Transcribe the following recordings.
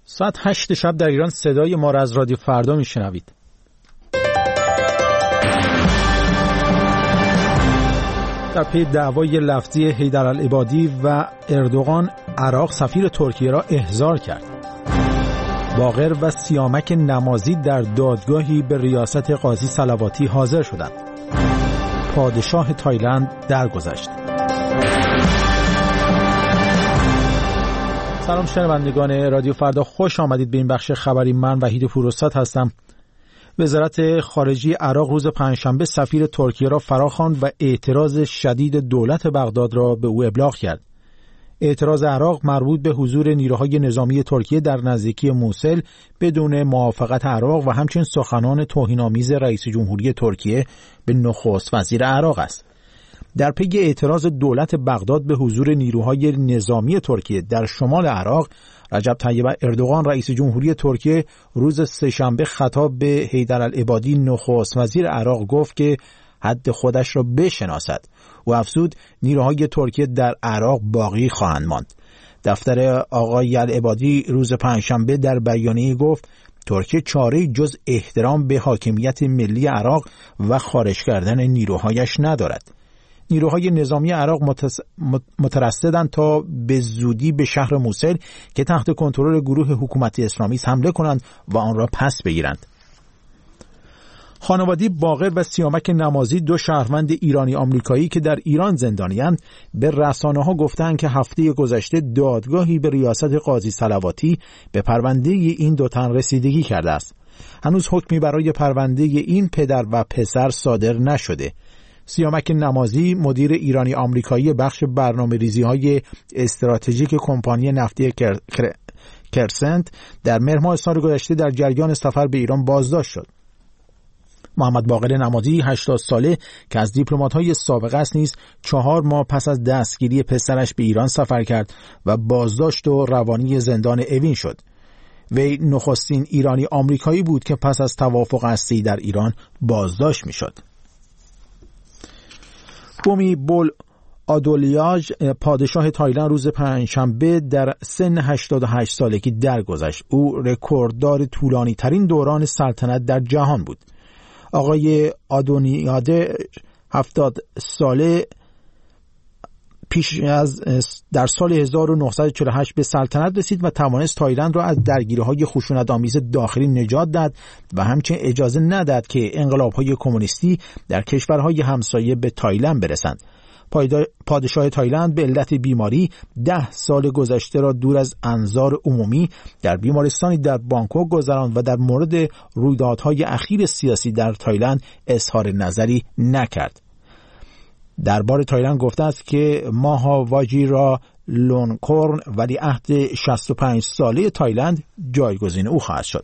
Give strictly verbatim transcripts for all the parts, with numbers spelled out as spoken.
ساعت هشت شب در ایران صدای ما را از رادیو فردا میشنوید. در پی دعوای لفظی حیدرالعبادی و اردوغان، عراق سفیر ترکیه را احضار کرد. باقر و سیامک نمازی در دادگاهی به ریاست قاضی صلواتی حاضر شدند. پادشاه تایلند درگذشت. سلام شنوندگان رادیو فردا، خوش آمدید به این بخش خبری. من وحید پوروستاد هستم. وزارت خارجه عراق روز پنجشنبه سفیر ترکیه را فراخواند و اعتراض شدید دولت بغداد را به او ابلاغ کرد. اعتراض عراق مربوط به حضور نیروهای نظامی ترکیه در نزدیکی موصل بدون موافقت عراق و همچنین سخنان توهین‌آمیز رئیس جمهوری ترکیه به نخست وزیر عراق است. در پی اعتراض دولت بغداد به حضور نیروهای نظامی ترکیه در شمال عراق، رجب طیب اردوغان رئیس جمهوری ترکیه روز سه‌شنبه خطاب به حیدرالعبادی نخست وزیر عراق گفت که حد خودش را بشناسد و افزود نیروهای ترکیه در عراق باقی خواهند ماند. دفتر آقای العبادی روز پنجشنبه در بیانیه گفت ترکیه چاره‌ای جز احترام به حاکمیت ملی عراق و خارج کردن نیروهایش ندارد. نیروهای نظامی عراق مترصدند تا به زودی به شهر موصل که تحت کنترل گروه حکومتی اسلامی است حمله کنند و آن را پس بگیرند. خانواده باقر و سیامک نمازی، دو شهروند ایرانی آمریکایی که در ایران زندانی‌اند، به رسانه‌ها گفتند که هفته گذشته دادگاهی به ریاست قاضی صلواتی به پرونده این دو تن رسیدگی کرده است. هنوز حکمی برای پرونده این پدر و پسر صادر نشده. سیامک نمازی، مدیر ایرانی آمریکایی بخش برنامه‌ریزی‌های استراتژیک کمپانی نفتی کرسنت، در مهر ماه سال گذشته در جریان سفر به ایران بازداشت شد. محمد باقر نمازی، هشتاد ساله که از دیپلمات‌های سابقه است، نیز چهار ماه پس از دستگیری پسرش به ایران سفر کرد و بازداشت و روانی زندان اوین شد. وی نخستین ایرانی آمریکایی بود که پس از توافق هسته‌ای در ایران بازداشت می‌شد. بومی بول آدولیاژ، پادشاه تایلند، روز پنجشنبه در سن هشتاد و هشت سالگی درگذشت. او رکورددار طولانی ترین دوران سلطنت در جهان بود. آقای آدونیاده، هفتاد ساله، پیش از در سال هزار و نهصد و چهل و هشت به سلطنت رسید و توانست تایلند را از درگیری‌های خشونت‌آمیز داخلی نجات داد و همچنین اجازه نداد که انقلاب‌های کمونیستی در کشورهای همسایه به تایلند برسند. پادشاه تایلند به علت بیماری ده سال گذشته را دور از انظار عمومی در بیمارستانی در بانکوک گذراند و در مورد رویدادهای اخیر سیاسی در تایلند اظهار نظری نکرد. دربار تایلند گفته است که ماها واجیرا لونکورن ولیعهد شصت و پنج ساله تایلند جایگزین او خواهد شد.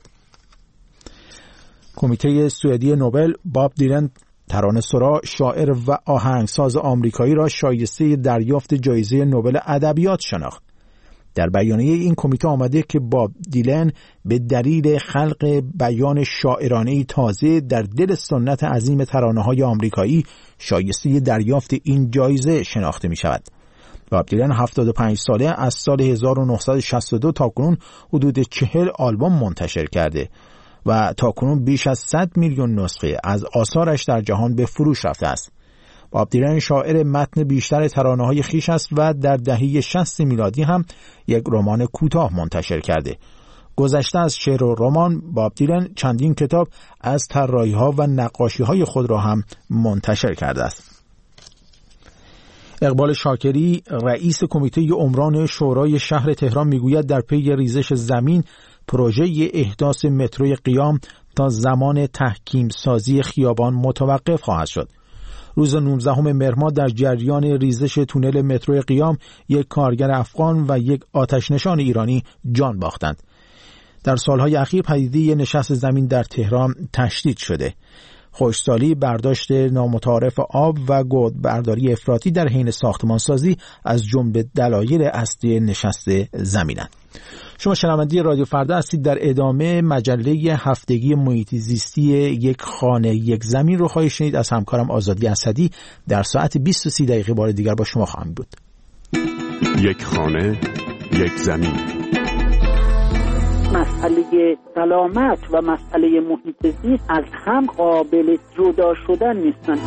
کمیته سوئدی نوبل باب دیلن، ترانه‌سرا، شاعر و آهنگساز آمریکایی، را شایسته دریافت جایزه نوبل ادبیات شناخت. در بیانیه این کمیته آمده که باب دیلن به دلیل خلق بیان شاعرانه‌ای تازه در دل سنت عظیم ترانه‌های آمریکایی شایسته دریافت این جایزه شناخته می شود. باب دیلن هفتاد و پنج ساله، از سال هزار و نهصد و شصت و دو تا کنون حدود چهل آلبوم منتشر کرده و تاکنون بیش از صد میلیون نسخه از آثارش در جهان به فروش رفته است. باب دیلن شاعر متن بیشتر ترانه‌های خویش است و در دهه شصت میلادی هم یک رمان کوتاه منتشر کرده. گذشته از شعر و رمان، باب دیلن چندین کتاب از طراحی‌ها و نقاشی‌های خود را هم منتشر کرده است. اقبال شاکری، رئیس کمیته عمران شورای شهر تهران، میگوید در پی ریزش زمین پروژه احداث متروی قیام تا زمان تحکیم سازی خیابان متوقف خواهد شد. روز نوزدهم مهر ماه در جریان ریزش تونل متروی قیام یک کارگر افغان و یک آتش‌نشان ایرانی جان باختند. در سالهای اخیر پدیده نشست زمین در تهران تشدید شده. خشکسالی، برداشت نامتعارف آب و گودبرداری افراطی در حین ساختمانسازی از جمله دلایل اصلی نشست زمینند. شما شنونده رادیو فردا هستید. در ادامه مجله هفتگی محیط زیستی یک خانه یک زمین رو خواهید شنید از همکارم آزادی اسدی. در ساعت بیست و سی دقیقه بار دیگر با شما خواهم بود. یک خانه یک زمین. مسئله سلامت و مسئله محیط زیست از هم قابل جدا شدن نیستن.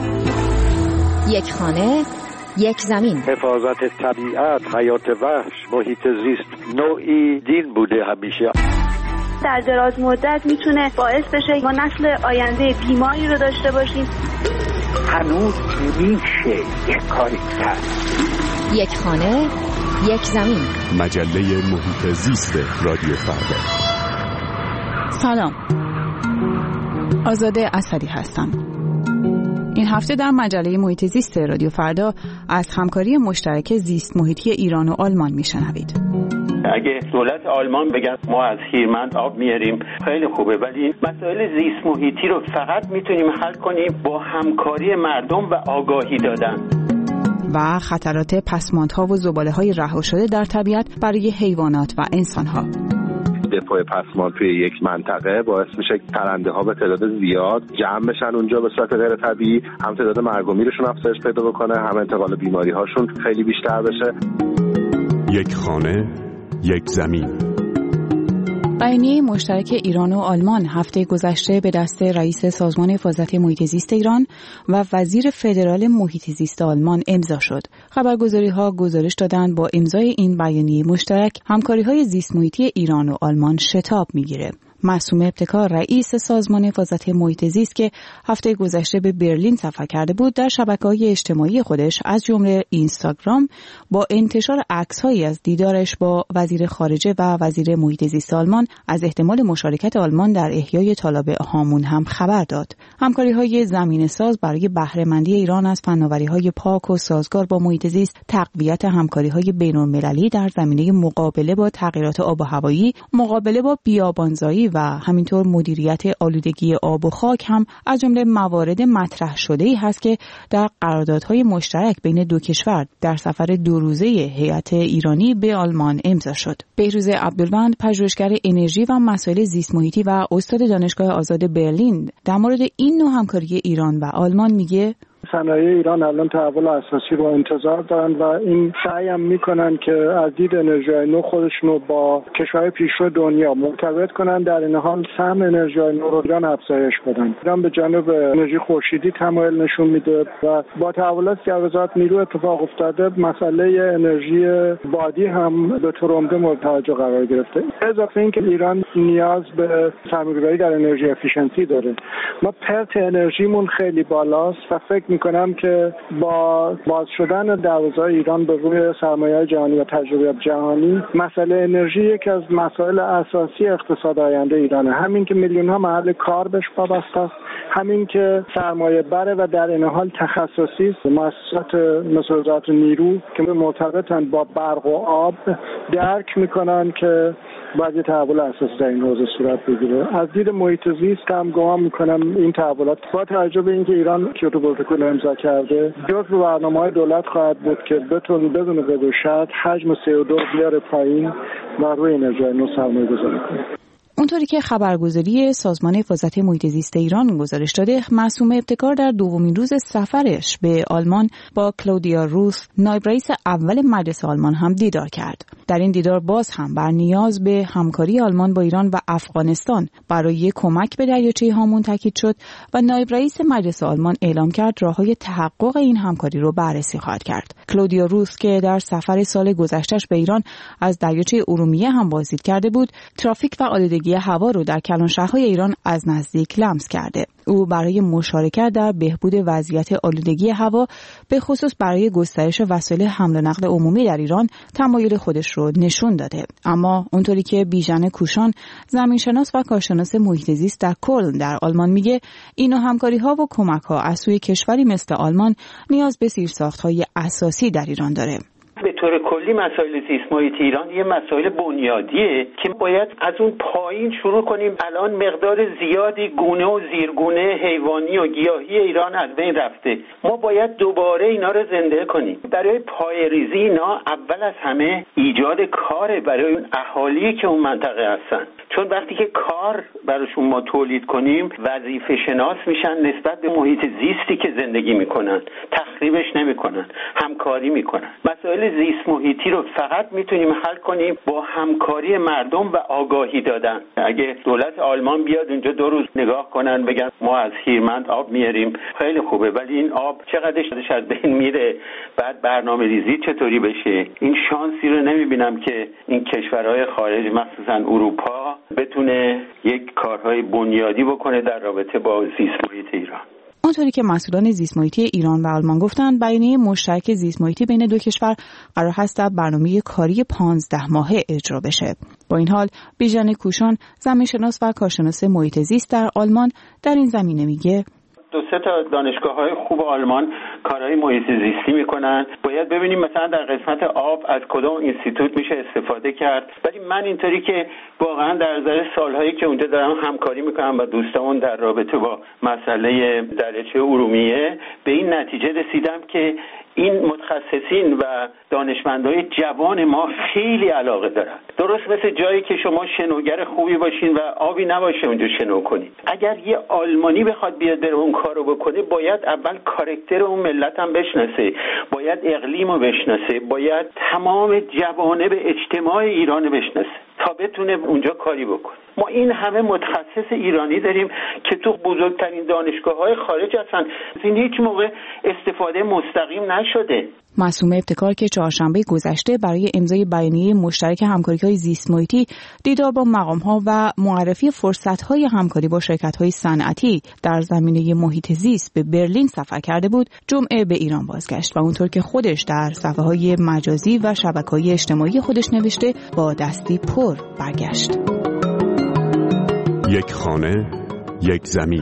یک خانه، یک زمین. حفاظت طبیعت، حیات وحش، محیط زیست نوعی دین بوده همیشه. در دراز مدت میتونه باعث بشه ما نسل آینده بیماری رو داشته باشیم. هنوز میشه یک کاری کرد. یک خانه، یک زمین. مجله محیط زیست رادیو فردا. سلام، آزاده اسدی هستم. این هفته در مجله محیط زیست رادیو فردا از همکاری مشترک زیست محیطی ایران و آلمان میشنوید. اگه دولت آلمان بگن ما از هیرمند آب میاریم خیلی خوبه، ولی این مسائل زیست محیطی رو فقط میتونیم حل کنیم با همکاری مردم و آگاهی دادن. و خطرات پسماندها و زباله‌های رها شده در طبیعت برای حیوانات و انسان‌ها. دپوی پسماند توی یک منطقه باعث میشه پرنده ها به تعداد زیاد جمع بشن اونجا به صورت غیر طبیعی، هم تعداد مرگ و میرشون افزایش پیدا بکنه، هم انتقال بیماری هاشون خیلی بیشتر بشه. یک خانه، یک زمین. بیانیه مشترک ایران و آلمان هفته گذشته به دست رئیس سازمان حفاظت محیط زیست ایران و وزیر فدرال محیط زیست آلمان امضا شد. خبرگزاری‌ها گزارش دادند با امضای این بیانیه مشترک همکاری‌های زیست محیطی ایران و آلمان شتاب می‌گیره. معصومه ابتکار رئیس سازمان حفاظت محیط زیست که هفته گذشته به برلین سفر کرده بود، در شبکه‌های اجتماعی خودش از جمله اینستاگرام با انتشار عکس‌هایی از دیدارش با وزیر خارجه و وزیر محیط زیست آلمان از احتمال مشارکت آلمان در احیای تالاب هامون هم خبر داد. همکاری‌های زمینه‌ساز برای بهره‌مندی ایران از فناوری‌های پاک و سازگار با محیط زیست، تقویت همکاری‌های بین‌المللی در زمینه مقابله با تغییرات آب و هوایی، مقابله با بیابانزایی و همینطور مدیریت آلودگی آب و خاک هم از جمله موارد مطرح شده‌ای هست که در قراردادهای مشترک بین دو کشور در سفر دو روزه هیئت ایرانی به آلمان امضا شد. بهروز عبدالوند، پژوهشگر انرژی و مسائل زیست محیطی و استاد دانشگاه آزاد برلین، در مورد این نوع همکاری ایران و آلمان میگه صنایع ایران الان تحول اساسی رو انتظار دارن و این سعی هم میکنن که از دید انرژی نو خودشون رو با کشورهای پیشرو دنیا مرتبط کنن، در این حال سهم انرژی نو رو ایران افزایش بدن. ایران به جانب انرژی خورشیدی تمایل نشون میده و با تحولاتی که وزارت نیرو اتفاق افتاده، مسئله انرژی بادی هم به طور عمده مورد توجه قرار گرفته. اضافه اینکه ایران نیاز به سرمایه‌گذاری در انرژی افیشنسی داره. ما پرت انرژیمون خیلی بالاست و فکر میکنم که با باز شدن دروازه‌های ایران به روی سرمایه جهانی و تجربه جهانی، مسئله انرژی یکی از مسائل اساسی اقتصاد آینده ایرانه. همین که میلیون ها محل کار بهش وابسته است، همین که سرمایه بره و در این حال تخصصی است. مؤسسات مثل وزارت نیرو که مرتبطن با برق و آب درک میکنن که باید یه تحول اساسی در این حوزه صورت بگیره. از دید محیط زیست هم گمان میکنم این تحولات با توجه به اینکه ایران کیوتو پروتکل امضا کرده، جزو برنامه‌های دولت خواهد بود که بتونه بدون قید و شرط حجم سی او دو بیاره پایین و روی انرژی نو سرمایه‌گذاری کنه. اونطوری که خبرگزاری سازمان حفاظت محیط زیست ایران گزارش داده، معصومه ابتکار در دومین روز سفرش به آلمان با کلودیا روس، نایب رئیس اول مجلس آلمان هم دیدار کرد. در این دیدار باز هم بر نیاز به همکاری آلمان با ایران و افغانستان برای کمک به دریاچه هامون تاکید شد و نایب رئیس مجلس آلمان اعلام کرد راههای تحقق این همکاری رو بررسی خواهد کرد. کلودیا روس که در سفر سال گذشتهش به ایران از دریاچه ارومیه هم بازدید کرده بود، ترافیک و آلودگی هوا رو در کلانشهرهای ایران از نزدیک لمس کرده. او برای مشارکت در بهبود وضعیت آلودگی هوا، به خصوص برای گسترش وسایل حمل و نقل عمومی در ایران، تمایل خودش رو نشون داده. اما اونطوری که بیژن کوشان، زمینشناس و کارشناس محیط زیست در کلن در آلمان میگه، این همکاری‌ها و کمک‌ها از سوی کشوری مثل آلمان نیاز به زیرساخت‌های اساسی در ایران داره. به طور کلی مسائل زیست محیط ایران یه مسائل بنیادیه که باید از اون پایین شروع کنیم. الان مقدار زیادی گونه و زیرگونه حیوانی و گیاهی ایران از بین رفته. ما باید دوباره اینا رو زنده کنیم. برای پایه‌ریزی اینا اول از همه ایجاد کار برای اون اهالی که اون منطقه هستن. چون وقتی که کار براشون ما تولید کنیم وظیفه شناس میشن نسبت به محیط زیستی که زندگی میکنن، تخریبش نمیکنن، همکاری میکنن. مسائل زیست محیطی رو فقط میتونیم حل کنیم با همکاری مردم و آگاهی دادن. اگه دولت آلمان بیاد اونجا دو روز نگاه کنن بگن ما از هیرمند آب میاریم، خیلی خوبه، ولی این آب چقدرش از بین میره، بعد برنامه ریزی چطوری بشه؟ این شانسی رو نمیبینم که این کشورهای خارج مخصوصا اروپا بتونه یک کارهای بنیادی بکنه در رابطه با زیست محیط ایران. آنطوری که مسئولان زیست محیطی ایران و آلمان گفتند، بیانیه مشترک زیست محیطی بین دو کشور قرار هست در برنامه کاری پانزده ماهه اجرا بشه. با این حال بیژن کوشان، زمینشناس و کارشناس محیط زیست در آلمان، در این زمینه میگه دو سه تا دانشگاه‌های خوب آلمان کارهای محیط زیستی میکنن. باید ببینیم مثلا در قسمت آب از کدوم اینستیتوت میشه استفاده کرد. ولی من اینطوری که واقعا در نظر سالهایی که اونجا دارم همکاری میکنم با دوستامون در رابطه با مسئله دریاچه ارومیه به این نتیجه رسیدم که این متخصصین و دانشمندای جوان ما خیلی علاقه دارن. درست مثل جایی که شما شنوگر خوبی باشین و آبی نباشه اونجا شنو کنین. اگر یه آلمانی بخواد بیاد بره اون کارو بکنه، باید اول کاراکتر اون ملت هم بشناسه، باید اقلیمو بشناسه، باید تمام جوانب اجتماع ایران بشناسه تا بتونه اونجا کاری بکنه. ما این همه متخصص ایرانی داریم که تو بزرگترین دانشگاه‌های خارج هستن، این هیچ موقع استفاده مستقیم نشده. معصومه ابتکار که چهارشنبه گذشته برای امضای بیانیه مشترک همکاری‌های زیست محیطی دیدار با مقام‌ها و معرفی فرصت‌های همکاری با شرکت‌های صنعتی در زمینه محیط زیست به برلین سفر کرده بود، جمعه به ایران بازگشت و اونطور که خودش در صفحه‌های مجازی و شبکه‌های اجتماعی خودش نوشته با دستی پر برگشت. یک خانه، یک زمین.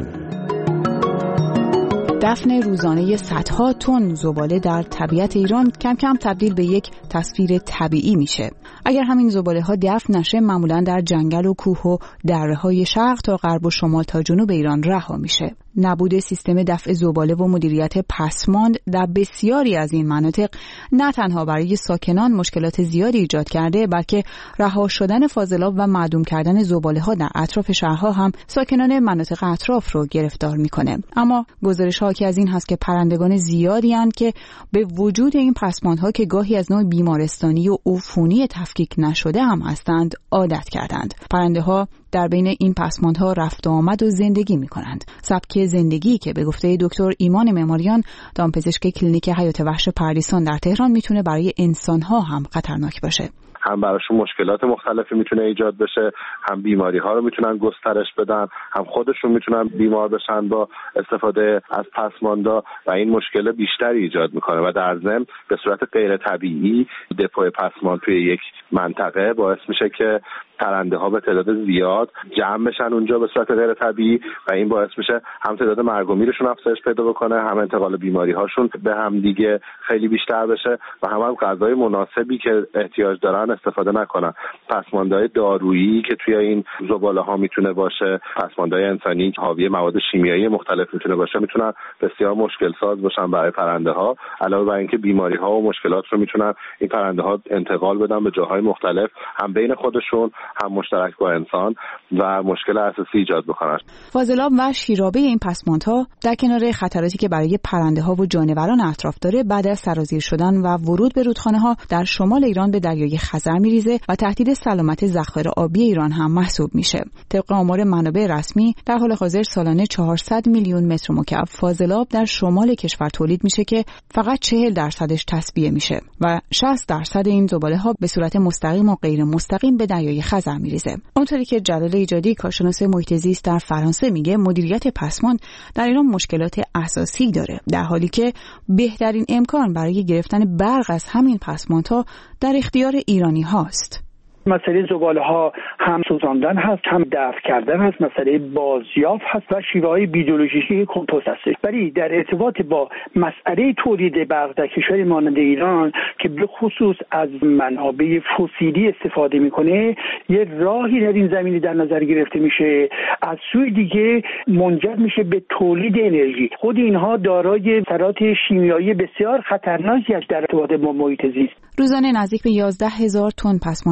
دفن روزانه صدها تن زباله در طبیعت ایران کم کم تبدیل به یک تصویر طبیعی میشه. اگر همین زباله ها دفن نشه، معمولا در جنگل و کوه و دره‌های شرق تا غرب و شمال تا جنوب ایران رها میشه. نبود سیستم دفع زباله و مدیریت پسماند در بسیاری از این مناطق نه تنها برای ساکنان مشکلات زیادی ایجاد کرده، بلکه رها شدن فاضلاب و معدوم کردن زباله ها در اطراف شهرها هم ساکنان مناطق اطراف رو گرفتار میکنه. اما گزارش ها که از این هست که پرندگان زیادی هستند که به وجود این پسماندها که گاهی از نوع بیمارستانی و عفونی تفکیک نشده هم هستند عادت کردند. پرنده ها در بین این پسماندها رفت و آمد و زندگی می کنند. سبک زندگی که به گفته دکتر ایمان معماریان، دامپزشک کلینیک حیات وحش پردیسان در تهران، میتونه برای انسانها هم خطرناک باشه. هم براشون مشکلات مختلفی میتونه ایجاد بشه، هم بیماری ها رو میتونن گسترش بدن، هم خودشون میتونن بیمار بشن با استفاده از پسماندا و این مشکل بیشتری ایجاد میکنه و در ضمن به صورت غیر طبیعی دپو پسماند توی یک منطقه باعث میشه که پرنده ها به تعداد زیاد جمع بشن اونجا به صورت غیر طبیعی و این باعث میشه هم تعداد مرگ و میرشون افزایش پیدا بکنه، هم انتقال بیماری هاشون به هم دیگه خیلی بیشتر بشه و هم هم غذای مناسبی که احتیاج دارن استفاده نکنن. پسماندهای دارویی که توی این زباله ها میتونه باشه، پسماندهای انسانی که حاوی مواد شیمیایی مختلف میتونه باشه، میتونن بسیار مشکل ساز باشن برای پرنده ها. علاوه بر اینکه بیماری ها و مشکلات رو میتونن این پرنده ها انتقال بدن به جاهای مختلف، هم بین خودشون هم مشترک با انسان و مشکل اساسی ایجاد بکنن. فاضلاب و شیرابه این پسماندها در کنار خطراتی که برای پرنده ها و جانوران اطراف داره، بعد از سرازیر شدن و ورود به رودخانه ها در شمال ایران به دریای خزر میریزه و تهدید سلامت ذخایر آبی ایران هم محسوب میشه. طبق آمار منابع رسمی در حال حاضر سالانه چهارصد میلیون متر مکعب فاضلاب در شمال کشور تولید میشه که فقط چهل درصدش تصفیه میشه و شصت درصد این زباله ها به صورت مستقیم و غیر مستقیم به دریای خزر میریزه. اونطوری که جلال ایجادی، کارشناس محیط زیست در فرانسه، میگه مدیریت پسماند در ایران مشکلات اساسی داره، در حالی که بهترین امکان برای گرفتن برق از همین پسماندها در اختیار ایرانی هاست. مسئله زباله ها هم سوزاندن هست، هم دفع کردن هست، مسئله بازیافت هست و شیوه های بیولوژیکی کمپوست هست. ولی در ارتباط با مسئله تولید برق در کشور مانند ایران که به خصوص از منابع فسیلی استفاده میکنه، یه راهی در این زمینه در نظر گرفته میشه، از سوی دیگه منجر میشه به تولید انرژی. خود اینها دارای اثرات شیمیایی بسیار خطرناکی است در ارتباط با محیط زیست. روزانه نزدیک به یازده هزار تن پسماند تراوت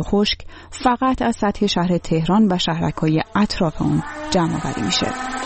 و خشک فقط از سطح شهر تهران و شهرک‌های اطراف اون جمع آوری میشه.